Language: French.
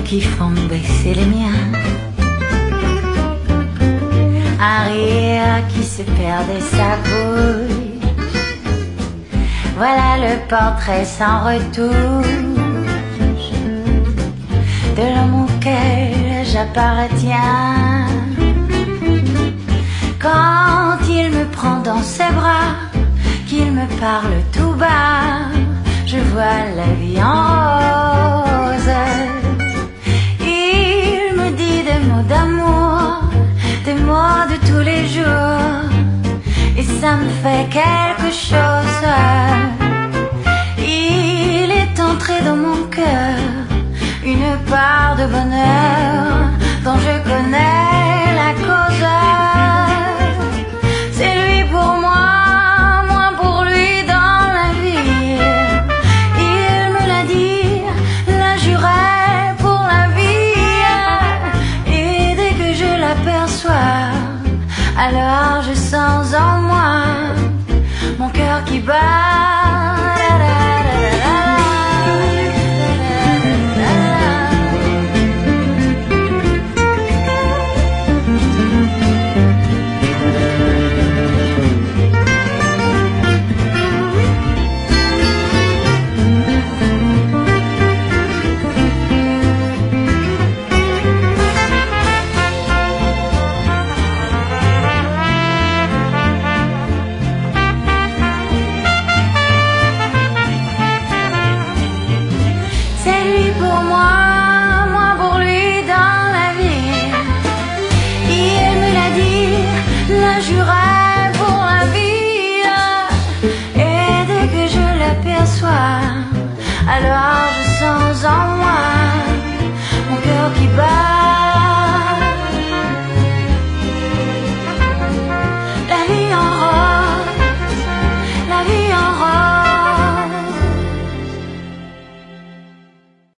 qui font baisser les miens. Un rire qui se perd et s'abouille. Voilà le portrait sans retouche de l'homme auquel j'appartiens. Quand il me prend dans ses bras, qu'il me parle tout bas, je vois la vie en rose. Il me dit des mots d'amour, des mots de tous les jours, et ça me fait quelque chose. Il est entré dans mon cœur une part de bonheur dont je connais la cause. C'est lui pour moi, moi pour lui dans la vie. Il me l'a dit, l'a juré pour la vie. Et dès que je l'aperçois, alors je sens en moi mon cœur qui bat. Alors je sens en moi mon cœur qui bat.